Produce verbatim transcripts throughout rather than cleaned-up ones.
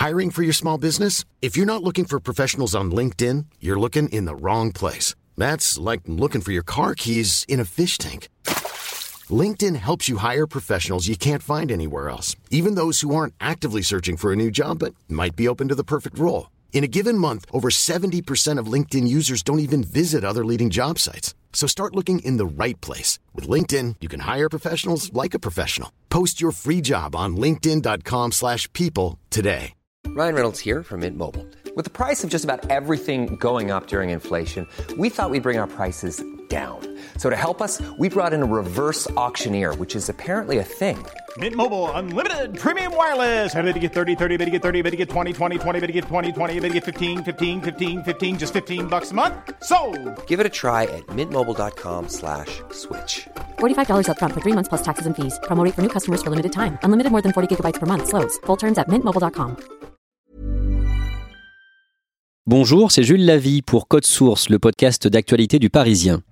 Hiring for your small business? If you're not looking for professionals on LinkedIn, you're looking in the wrong place. That's like looking for your car keys in a fish tank. LinkedIn helps you hire professionals you can't find anywhere else, even those who aren't actively searching for a new job but might be open to the perfect role. In a given month, over seventy percent of LinkedIn users don't even visit other leading job sites. So start looking in the right place. With LinkedIn, you can hire professionals like a professional. Post your free job on linkedin.com slash people today. Ryan Reynolds here from Mint Mobile. With the price of just about everything going up during inflation, we thought we'd bring our prices down. So to help us, we brought in a reverse auctioneer, which is apparently a thing. Mint Mobile Unlimited Premium Wireless. How to get thirty, thirty, how to get thirty, how to get twenty, twenty, twenty, how to get twenty, twenty, how to get fifteen, fifteen, fifteen, fifteen, just fifteen bucks a month? Sold! Give it a try at mintmobile.com slash switch. forty-five dollars up front for three months plus taxes and fees. Promo rate for new customers for limited time. Unlimited more than forty gigabytes per month. Slows full terms at mint mobile dot com. Bonjour, c'est Jules Lavie pour Code Source, le podcast d'actualité du Parisien.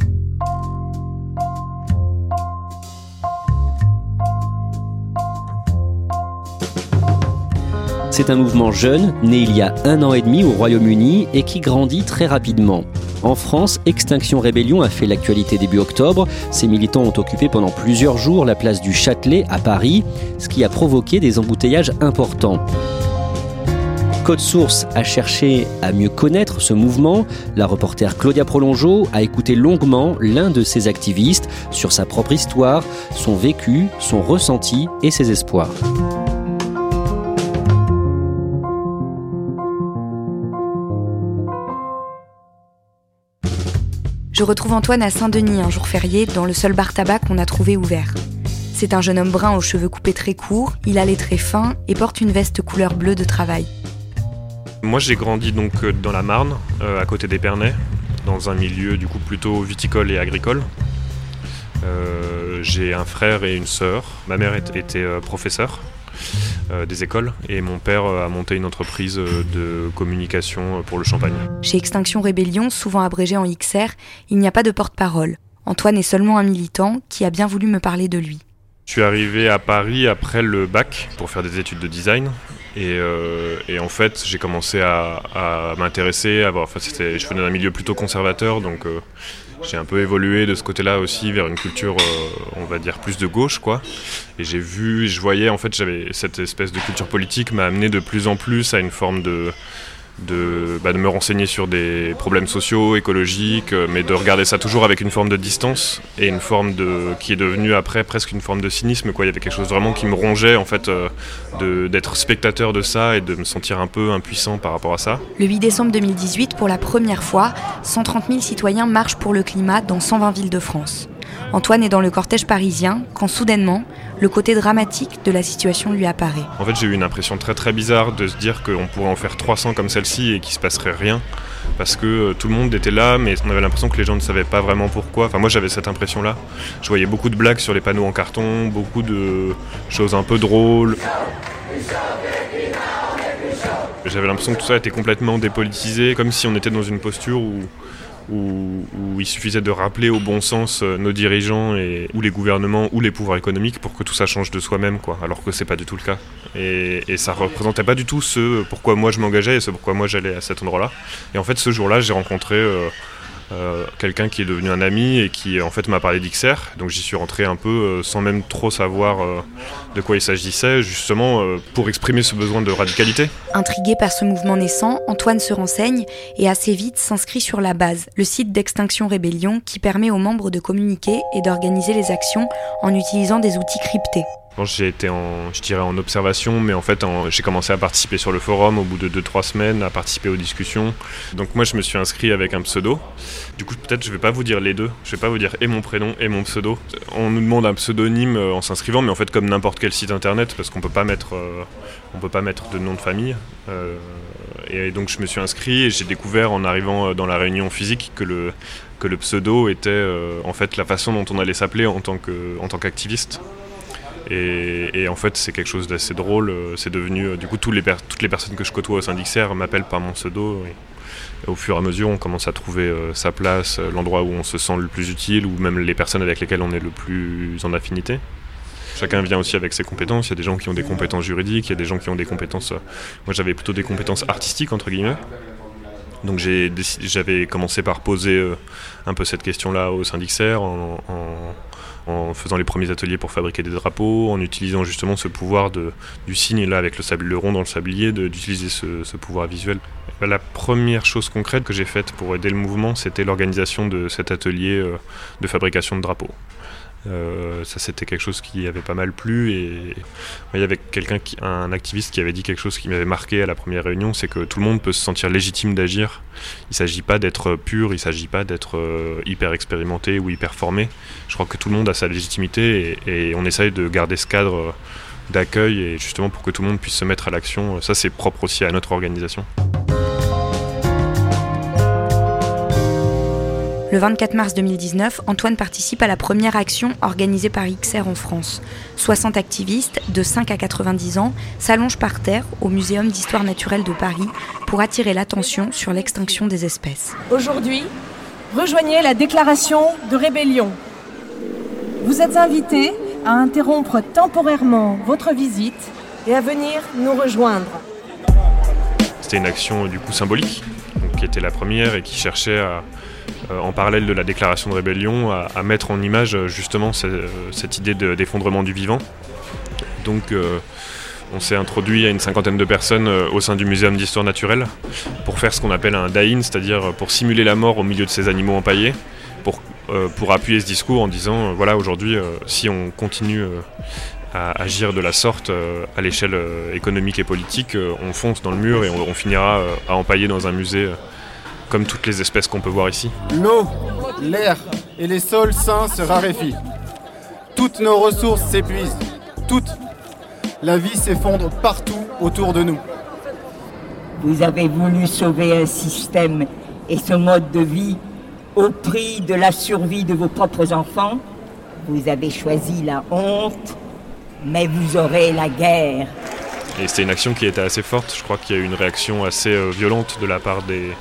C'est un mouvement jeune, né il y a un an et demi au Royaume-Uni et qui grandit très rapidement. En France, Extinction Rebellion a fait l'actualité début octobre. Ses militants ont occupé pendant plusieurs jours la place du Châtelet à Paris, ce qui a provoqué des embouteillages importants. Code Source a cherché à mieux connaître ce mouvement. La reporter Claudia Prolongeau a écouté longuement l'un de ces activistes sur sa propre histoire, son vécu, son ressenti et ses espoirs. Je retrouve Antoine à Saint-Denis un jour férié dans le seul bar tabac qu'on a trouvé ouvert. C'est un jeune homme brun aux cheveux coupés très courts, il a les traits fins et porte une veste couleur bleue de travail. Moi j'ai grandi donc dans la Marne, euh, à côté d'Épernay, dans un milieu du coup plutôt viticole et agricole. Euh, j'ai un frère et une sœur. Ma mère était euh, professeure euh, des écoles et mon père a monté une entreprise de communication pour le champagne. Chez Extinction Rebellion, souvent abrégé en X R, il n'y a pas de porte-parole. Antoine est seulement un militant qui a bien voulu me parler de lui. Je suis arrivé à Paris après le bac pour faire des études de design. Et, euh, et en fait, j'ai commencé à, à m'intéresser. À voir, enfin, c'était, je venais d'un milieu plutôt conservateur, donc euh, j'ai un peu évolué de ce côté-là aussi vers une culture, euh, on va dire, plus de gauche, quoi. Et j'ai vu, je voyais, en fait, j'avais cette espèce de culture politique m'a amené de plus en plus à une forme de de, bah, de me renseigner sur des problèmes sociaux, écologiques, mais de regarder ça toujours avec une forme de distance et une forme de, qui est devenue après presque une forme de cynisme, quoi. Il y avait quelque chose vraiment qui me rongeait, en fait, euh, de, d'être spectateur de ça et de me sentir un peu impuissant par rapport à ça. Le huit décembre deux mille dix-huit, pour la première fois, cent trente mille citoyens marchent pour le climat dans cent vingt villes de France. Antoine est dans le cortège parisien quand soudainement, le côté dramatique de la situation lui apparaît. En fait, j'ai eu une impression très très bizarre de se dire qu'on pourrait en faire trois cents comme celle-ci et qu'il ne se passerait rien. Parce que euh, tout le monde était là, mais on avait l'impression que les gens ne savaient pas vraiment pourquoi. Enfin, moi, j'avais cette impression-là. Je voyais beaucoup de blagues sur les panneaux en carton, beaucoup de choses un peu drôles. J'avais l'impression que tout ça était complètement dépolitisé, comme si on était dans une posture où... Où, où il suffisait de rappeler au bon sens euh, nos dirigeants et, ou les gouvernements ou les pouvoirs économiques pour que tout ça change de soi-même, quoi, alors que c'est pas du tout le cas. Et, et ça représentait pas du tout ce pourquoi moi je m'engageais et ce pourquoi moi j'allais à cet endroit-là. Et en fait, ce jour-là, j'ai rencontré euh, euh, quelqu'un qui est devenu un ami et qui en fait m'a parlé d'X R. Donc j'y suis rentré un peu euh, sans même trop savoir euh, de quoi il s'agissait, justement euh, pour exprimer ce besoin de radicalité. Intrigué par ce mouvement naissant, Antoine se renseigne et assez vite s'inscrit sur la base, le site d'Extinction Rebellion qui permet aux membres de communiquer et d'organiser les actions en utilisant des outils cryptés. Bon, j'ai été en, je dirais en observation, mais en fait en, j'ai commencé à participer sur le forum au bout de deux trois semaines, à participer aux discussions. Donc moi je me suis inscrit avec un pseudo. Du coup peut-être je vais pas vous dire les deux, je vais pas vous dire et mon prénom et mon pseudo. On nous demande un pseudonyme en s'inscrivant, mais en fait comme n'importe quel site internet, parce qu'on peut pas mettre, euh, on peut pas mettre de nom de famille. Euh, et donc je me suis inscrit et j'ai découvert en arrivant dans la réunion physique que le, que le pseudo était euh, en fait la façon dont on allait s'appeler en tant que, en tant qu'activiste. Et, et en fait, c'est quelque chose d'assez drôle. C'est devenu, du coup, tous les per- toutes les personnes que je côtoie au sein d'X R m'appellent par mon pseudo. Et, et au fur et à mesure, on commence à trouver euh, sa place, l'endroit où on se sent le plus utile, ou même les personnes avec lesquelles on est le plus en affinité. Chacun vient aussi avec ses compétences. Il y a des gens qui ont des compétences juridiques, il y a des gens qui ont des compétences... Moi, j'avais plutôt des compétences artistiques, entre guillemets. Donc j'ai décidé, j'avais commencé par poser euh, un peu cette question-là au Syndicsaire en, en, en faisant les premiers ateliers pour fabriquer des drapeaux, en utilisant justement ce pouvoir de, du signe là avec le, sable, le rond dans le sablier, de, d'utiliser ce, ce pouvoir visuel. La première chose concrète que j'ai faite pour aider le mouvement, c'était l'organisation de cet atelier euh, de fabrication de drapeaux. Euh, ça c'était quelque chose qui avait pas mal plu et il y avait quelqu'un qui, un activiste qui avait dit quelque chose qui m'avait marqué à la première réunion, c'est que tout le monde peut se sentir légitime d'agir. Il s'agit pas d'être pur, il s'agit pas d'être euh, hyper expérimenté ou hyper formé. Je crois que tout le monde a sa légitimité et, et on essaye de garder ce cadre d'accueil et justement pour que tout le monde puisse se mettre à l'action. Ça c'est propre aussi à notre organisation. Le vingt-quatre mars deux mille dix-neuf, Antoine participe à la première action organisée par X R en France. soixante activistes, de cinq à quatre-vingt-dix ans, s'allongent par terre au Muséum d'histoire naturelle de Paris pour attirer l'attention sur l'extinction des espèces. Aujourd'hui, rejoignez la déclaration de rébellion. Vous êtes invités à interrompre temporairement votre visite et à venir nous rejoindre. C'était une action du coup symbolique, donc, qui était la première et qui cherchait à... en parallèle de la déclaration de rébellion, à, à mettre en image justement cette, cette idée de, d'effondrement du vivant. Donc euh, on s'est introduit à une cinquantaine de personnes euh, au sein du Muséum d'histoire naturelle pour faire ce qu'on appelle un die-in, c'est-à-dire pour simuler la mort au milieu de ces animaux empaillés, pour, euh, pour appuyer ce discours en disant euh, voilà aujourd'hui euh, si on continue euh, à agir de la sorte euh, à l'échelle euh, économique et politique, euh, on fonce dans le mur et on, on finira euh, à empailler dans un musée euh, comme toutes les espèces qu'on peut voir ici. L'eau, l'air et les sols sains se raréfient. Toutes nos ressources s'épuisent. Toutes. La vie s'effondre partout autour de nous. Vous avez voulu sauver un système et ce mode de vie au prix de la survie de vos propres enfants. Vous avez choisi la honte, mais vous aurez la guerre. Et c'était une action qui était assez forte. Je crois qu'il y a eu une réaction assez euh, violente de la part des,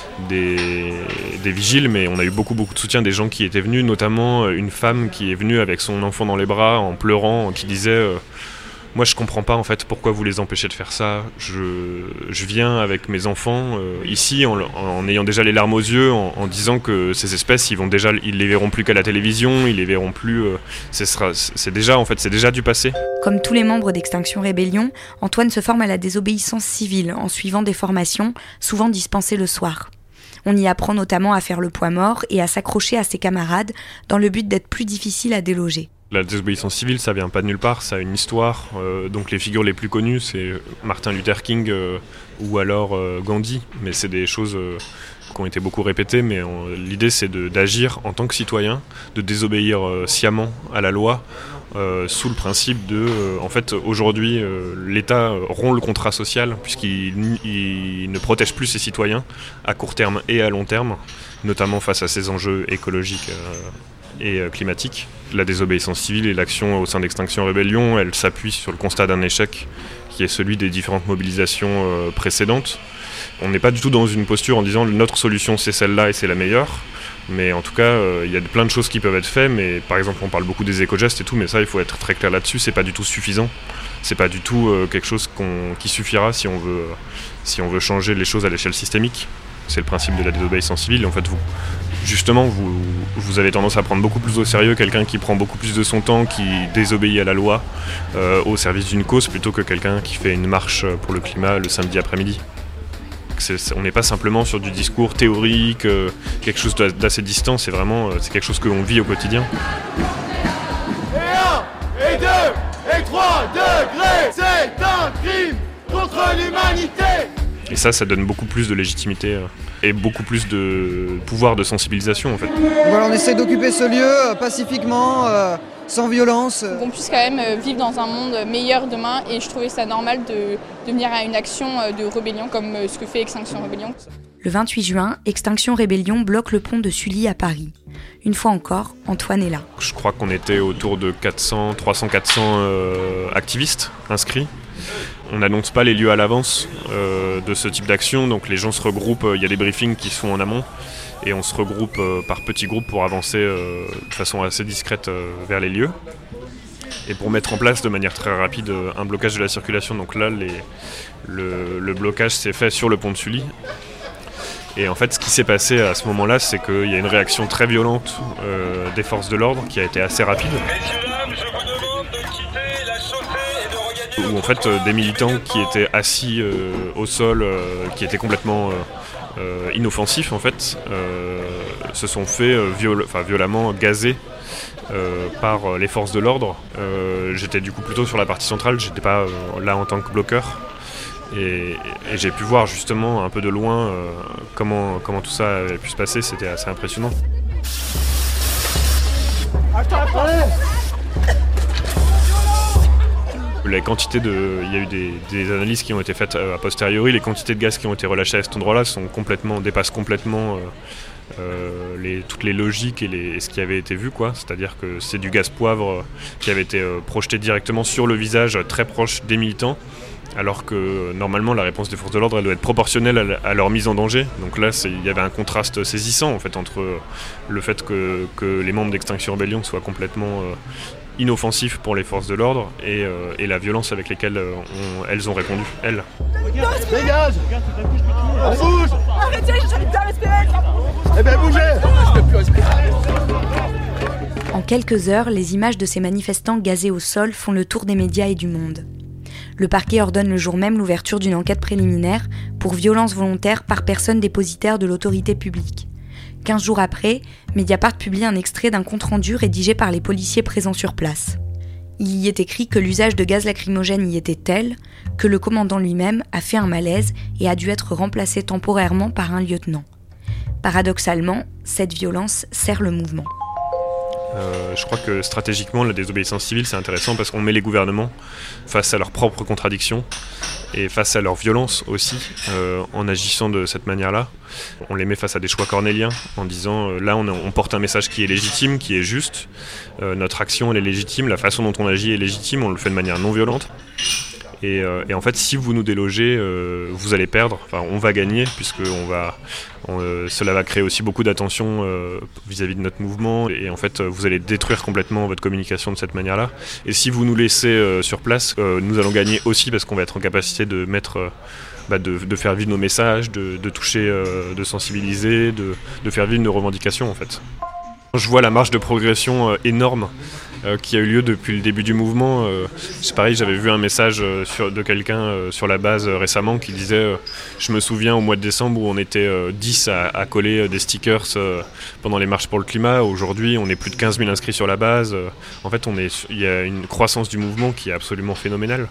des, des vigiles, mais on a eu beaucoup, beaucoup de soutien des gens qui étaient venus, notamment une femme qui est venue avec son enfant dans les bras, en pleurant, qui disait euh, « Moi, je comprends pas, en fait, pourquoi vous les empêchez de faire ça. Je, je viens avec mes enfants euh, ici, en, en ayant déjà les larmes aux yeux, en, en disant que ces espèces, ils vont déjà, ils les verront plus qu'à la télévision, ils les verront plus... Euh, c'est, c'est déjà, en fait, c'est déjà du passé. » Comme tous les membres d'Extinction Rébellion, Antoine se forme à la désobéissance civile en suivant des formations, souvent dispensées le soir. On y apprend notamment à faire le poids mort et à s'accrocher à ses camarades dans le but d'être plus difficile à déloger. La désobéissance civile, ça vient pas de nulle part, ça a une histoire. Euh, donc les figures les plus connues, c'est Martin Luther King euh, ou alors euh, Gandhi. Mais c'est des choses euh, qui ont été beaucoup répétées. Mais on, l'idée, c'est de, d'agir en tant que citoyen, de désobéir euh, sciemment à la loi, euh, sous le principe de... Euh, en fait, aujourd'hui, euh, l'État rompt le contrat social, puisqu'il il ne protège plus ses citoyens à court terme et à long terme, notamment face à ces enjeux écologiques euh, et euh, climatiques. La désobéissance civile et l'action au sein d'Extinction Rébellion, elle s'appuie sur le constat d'un échec qui est celui des différentes mobilisations euh, précédentes. On n'est pas du tout dans une posture en disant notre solution c'est celle-là et c'est la meilleure, mais en tout cas il euh, y a plein de choses qui peuvent être faites, mais par exemple on parle beaucoup des éco-gestes et tout, mais ça il faut être très clair là-dessus, c'est pas du tout suffisant, c'est pas du tout euh, quelque chose qu'on, qui suffira si on veut, euh, si on veut changer les choses à l'échelle systémique. C'est le principe de la désobéissance civile. En fait, vous, justement, vous, vous avez tendance à prendre beaucoup plus au sérieux quelqu'un qui prend beaucoup plus de son temps, qui désobéit à la loi euh, au service d'une cause, plutôt que quelqu'un qui fait une marche pour le climat le samedi après-midi. C'est, c'est, on n'est pas simplement sur du discours théorique, euh, quelque chose d'assez distant, c'est vraiment euh, c'est quelque chose que l'on vit au quotidien. Et un, et deux, et trois degrés, c'est un crime contre l'humanité. Et ça, ça donne beaucoup plus de légitimité euh, et beaucoup plus de pouvoir de sensibilisation en fait. Voilà, on essaie d'occuper ce lieu euh, pacifiquement, euh, sans violence. Euh. Qu'on puisse quand même euh, vivre dans un monde meilleur demain, et je trouvais ça normal de, de venir à une action euh, de rébellion comme euh, ce que fait Extinction Rébellion. Le vingt-huit juin, Extinction Rébellion bloque le pont de Sully à Paris. Une fois encore, Antoine est là. Je crois qu'on était autour de quatre cents, trois cents, quatre cents euh, activistes inscrits. On n'annonce pas les lieux à l'avance euh, de ce type d'action, donc les gens se regroupent, il y a des briefings qui se font en amont, et on se regroupe euh, par petits groupes pour avancer euh, de façon assez discrète euh, vers les lieux. et pour mettre en place de manière très rapide un blocage de la circulation. Donc là, les, le, le blocage s'est fait sur le pont de Sully. Et en fait, ce qui s'est passé à ce moment-là, c'est qu'il y a une réaction très violente euh, des forces de l'ordre qui a été assez rapide. Où en fait, euh, des militants qui étaient assis euh, au sol, euh, qui étaient complètement euh, euh, inoffensifs en fait, euh, se sont fait euh, viol- enfin, violemment gazer euh, par euh, les forces de l'ordre. Euh, j'étais du coup plutôt sur la partie centrale, j'étais pas euh, là en tant que bloqueur. Et, et j'ai pu voir justement un peu de loin euh, comment, comment tout ça avait pu se passer, c'était assez impressionnant. La quantité de, il y a eu des, des analyses qui ont été faites a posteriori, les quantités de gaz qui ont été relâchées à cet endroit-là sont complètement, dépassent complètement euh, euh, les, toutes les logiques et, les, et ce qui avait été vu, quoi. C'est-à-dire que c'est du gaz poivre qui avait été euh, projeté directement sur le visage, très proche des militants. Alors que normalement la réponse des forces de l'ordre elle doit être proportionnelle à, la, à leur mise en danger. Donc là il y avait un contraste saisissant en fait entre le fait que, que les membres d'Extinction Rebellion soient complètement euh, inoffensifs pour les forces de l'ordre et, euh, et la violence avec laquelle euh, on, elles ont répondu, elles. Dégage! On bouge! Arrêtez, j'arrive pas à respirer! Eh ben bougez! Je peux plus respirer. En quelques heures, les images de ces manifestants gazés au sol font le tour des médias et du monde. Le parquet ordonne le jour même l'ouverture d'une enquête préliminaire pour violence volontaire par personne dépositaire de l'autorité publique. Quinze jours après, Mediapart publie un extrait d'un compte-rendu rédigé par les policiers présents sur place. Il y est écrit que l'usage de gaz lacrymogène y était tel que le commandant lui-même a fait un malaise et a dû être remplacé temporairement par un lieutenant. Paradoxalement, cette violence sert le mouvement. Euh, je crois que stratégiquement la désobéissance civile c'est intéressant parce qu'on met les gouvernements face à leurs propres contradictions et face à leur violence aussi euh, en agissant de cette manière-là. On les met face à des choix cornéliens en disant euh, là on, on porte un message qui est légitime, qui est juste, euh, notre action elle est légitime, la façon dont on agit est légitime, on le fait de manière non violente. Et, euh, et en fait, si vous nous délogez, euh, vous allez perdre. Enfin, on va gagner puisque on va, on, euh, cela va créer aussi beaucoup d'attention euh, vis-à-vis de notre mouvement. Et en fait, vous allez détruire complètement votre communication de cette manière-là. Et si vous nous laissez euh, sur place, euh, nous allons gagner aussi parce qu'on va être en capacité de mettre, euh, bah, de, de faire vivre nos messages, de, de toucher, euh, de sensibiliser, de, de faire vivre nos revendications en fait. Je vois la marge de progression euh, énorme euh, qui a eu lieu depuis le début du mouvement. Euh, c'est pareil, j'avais vu un message euh, sur, de quelqu'un euh, sur la base euh, récemment qui disait euh, je me souviens au mois de décembre où on était euh, dix à, à coller euh, des stickers euh, pendant les marches pour le climat. Aujourd'hui, on est plus de quinze mille inscrits sur la base. Euh, en fait, on est, il y a une croissance du mouvement qui est absolument phénoménale.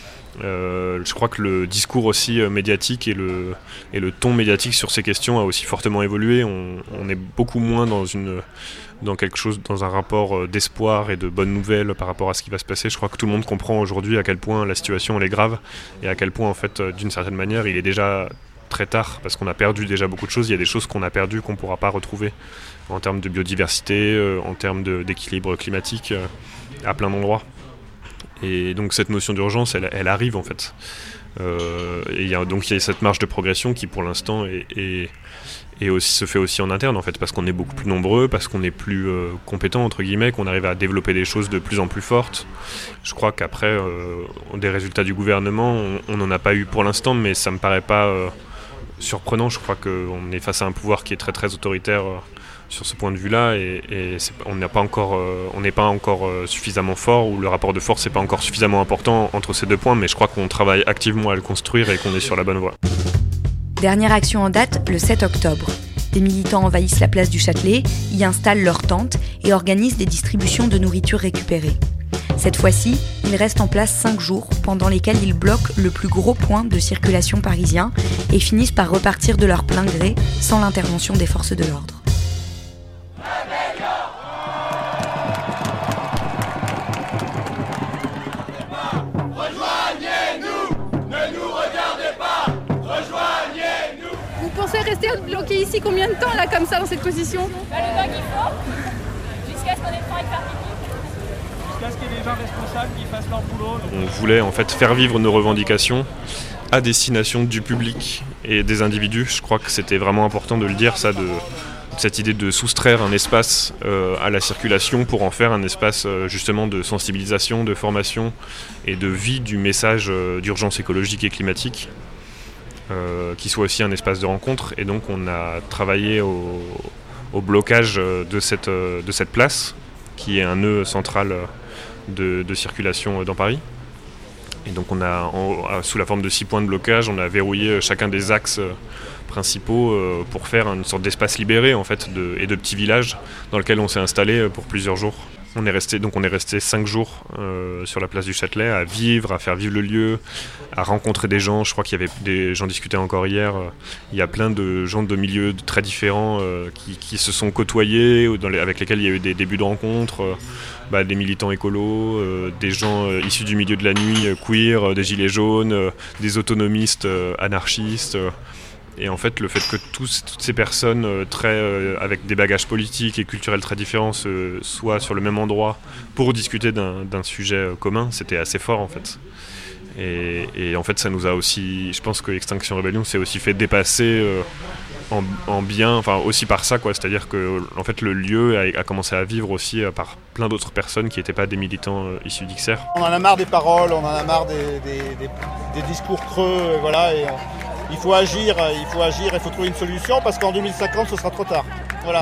Euh, je crois que le discours aussi euh, médiatique et le, et le ton médiatique sur ces questions a aussi fortement évolué. On, on est beaucoup moins dans, une, dans quelque chose, dans un rapport euh, d'espoir et de bonnes nouvelles par rapport à ce qui va se passer. Je crois que tout le monde comprend aujourd'hui à quel point la situation elle est grave et à quel point en fait, euh, d'une certaine manière, il est déjà très tard parce qu'on a perdu déjà beaucoup de choses. Il y a des choses qu'on a perdues qu'on ne pourra pas retrouver en termes de biodiversité, euh, en termes de, d'équilibre climatique euh, à plein d'endroits. Et donc cette notion d'urgence, elle, elle arrive en fait. Euh, et y a, donc il y a cette marge de progression qui pour l'instant est, est, est aussi, se fait aussi en interne en fait, parce qu'on est beaucoup plus nombreux, parce qu'on est plus euh, compétent entre guillemets, qu'on arrive à développer des choses de plus en plus fortes. Je crois qu'après, euh, des résultats du gouvernement, on n'en a pas eu pour l'instant, mais ça me paraît pas euh, surprenant. Je crois qu'on est face à un pouvoir qui est très très autoritaire euh, sur ce point de vue-là, et, et c'est, on n'est pas encore, euh, on n'est pas encore euh, suffisamment fort, ou le rapport de force n'est pas encore suffisamment important entre ces deux points, mais je crois qu'on travaille activement à le construire et qu'on est sur la bonne voie. Dernière action en date, le sept octobre. Des militants envahissent la place du Châtelet, y installent leurs tentes et organisent des distributions de nourriture récupérée. Cette fois-ci, ils restent en place cinq jours, pendant lesquels ils bloquent le plus gros point de circulation parisien et finissent par repartir de leur plein gré sans l'intervention des forces de l'ordre. Vous pensez rester bloqué ici combien de temps là comme ça dans cette position? Bah, le temps qu'il faut, jusqu'à ce qu'on ait le temps de faire pipi. Jusqu'à ce qu'il y ait des gens responsables qui fassent leur boulot. Donc... On voulait en fait faire vivre nos revendications à destination du public et des individus. Je crois que c'était vraiment important de le dire, ça, de, cette idée de soustraire un espace euh, à la circulation pour en faire un espace euh, justement de sensibilisation, de formation et de vie du message euh, d'urgence écologique et climatique, euh, qui soit aussi un espace de rencontre. Et donc on a travaillé au, au blocage de cette, de cette place, qui est un nœud central de, de circulation dans Paris. Et donc on a, en, sous la forme de six points de blocage, on a verrouillé chacun des axes principaux euh, pour faire une sorte d'espace libéré en fait, de, et de petits villages dans lequel on s'est installé pour plusieurs jours. On est resté, donc on est resté cinq jours euh, sur la place du Châtelet à vivre, à faire vivre le lieu, à rencontrer des gens. Je crois qu'il y avait des gens discutaient encore hier. Euh, il y a plein de gens de milieux très différents euh, qui, qui se sont côtoyés, ou dans les, avec lesquels il y a eu des débuts de rencontres. Euh, bah, des militants écolos, euh, des gens euh, issus du milieu de la nuit, euh, queer, euh, des gilets jaunes, euh, des autonomistes euh, anarchistes. Euh, Et en fait, le fait que tous, toutes ces personnes euh, très, euh, avec des bagages politiques et culturels très différents se, soient sur le même endroit pour discuter d'un, d'un sujet euh, commun, c'était assez fort en fait. Et, et en fait, ça nous a aussi, je pense que Extinction Rebellion s'est aussi fait dépasser euh, en, en bien, enfin aussi par ça, quoi. C'est-à-dire que en fait, le lieu a, a commencé à vivre aussi euh, par plein d'autres personnes qui n'étaient pas des militants euh, issus d'X R. On en a marre des paroles, on en a marre des, des, des, des discours creux, et voilà. Et on... Il faut agir, il faut agir, il faut trouver une solution parce qu'en deux mille cinquante, ce sera trop tard. Voilà.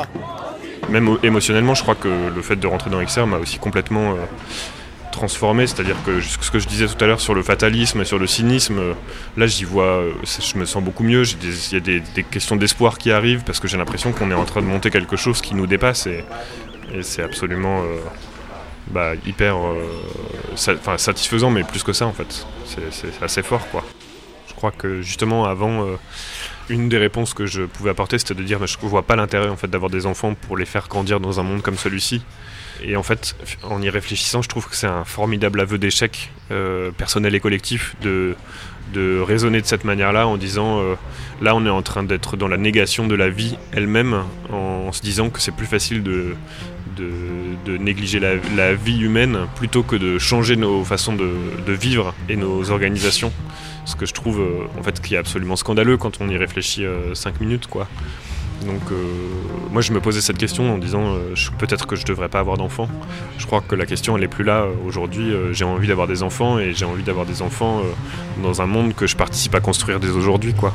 Même émotionnellement, je crois que le fait de rentrer dans X R m'a aussi complètement euh, transformé. C'est-à-dire que ce que je disais tout à l'heure sur le fatalisme et sur le cynisme, euh, là j'y vois, euh, je me sens beaucoup mieux. J'ai des, il y a des, des questions d'espoir qui arrivent parce que j'ai l'impression qu'on est en train de monter quelque chose qui nous dépasse et, et c'est absolument euh, bah, hyper euh, sa, satisfaisant, mais plus que ça en fait. C'est, c'est assez fort quoi. Je crois que justement avant, euh, une des réponses que je pouvais apporter c'était de dire bah, je ne vois pas l'intérêt en fait, d'avoir des enfants pour les faire grandir dans un monde comme celui-ci. Et en fait, en y réfléchissant, je trouve que c'est un formidable aveu d'échec euh, personnel et collectif de, de raisonner de cette manière-là en disant euh, là on est en train d'être dans la négation de la vie elle-même en, en se disant que c'est plus facile de, de, de négliger la, la vie humaine plutôt que de changer nos façons de, de vivre et nos organisations. Ce que je trouve euh, en fait qui est absolument scandaleux quand on y réfléchit euh, cinq minutes quoi. Donc euh, moi je me posais cette question en disant euh, je, peut-être que je devrais pas avoir d'enfants. Je crois que la question elle est plus là euh, aujourd'hui. Euh, j'ai envie d'avoir des enfants et j'ai envie d'avoir des enfants euh, dans un monde que je participe à construire dès aujourd'hui quoi.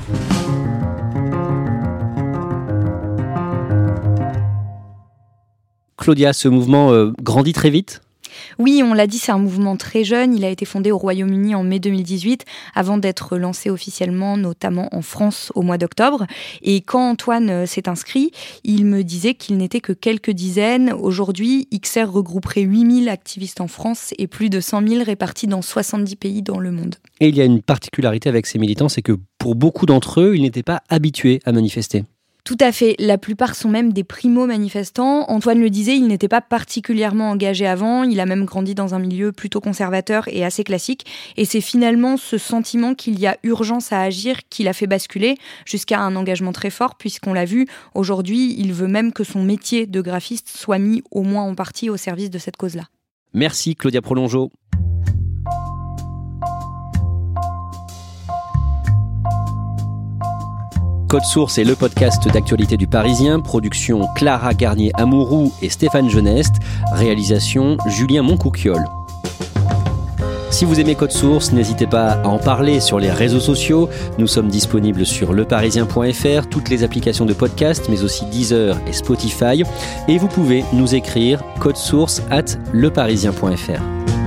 Claudia, ce mouvement euh, grandit très vite ? Oui, on l'a dit, c'est un mouvement très jeune. Il a été fondé au Royaume-Uni en mai deux mille dix-huit, avant d'être lancé officiellement, notamment en France, au mois d'octobre. Et quand Antoine s'est inscrit, il me disait qu'il n'était que quelques dizaines. Aujourd'hui, X R regrouperait huit mille activistes en France et plus de cent mille répartis dans soixante-dix pays dans le monde. Et il y a une particularité avec ces militants, c'est que pour beaucoup d'entre eux, ils n'étaient pas habitués à manifester. Tout à fait. La plupart sont même des primo-manifestants. Antoine le disait, il n'était pas particulièrement engagé avant. Il a même grandi dans un milieu plutôt conservateur et assez classique. Et c'est finalement ce sentiment qu'il y a urgence à agir qui l'a fait basculer jusqu'à un engagement très fort, puisqu'on l'a vu, aujourd'hui, il veut même que son métier de graphiste soit mis au moins en partie au service de cette cause-là. Merci Claudia Prolongeau. Code Source est le podcast d'actualité du Parisien, production Clara Garnier-Amouroux et Stéphane Geneste, réalisation Julien Moncouquiol. Si vous aimez Code Source, n'hésitez pas à en parler sur les réseaux sociaux. Nous sommes disponibles sur leparisien point f r, toutes les applications de podcast, mais aussi Deezer et Spotify. Et vous pouvez nous écrire codesource arobase leparisien point f r.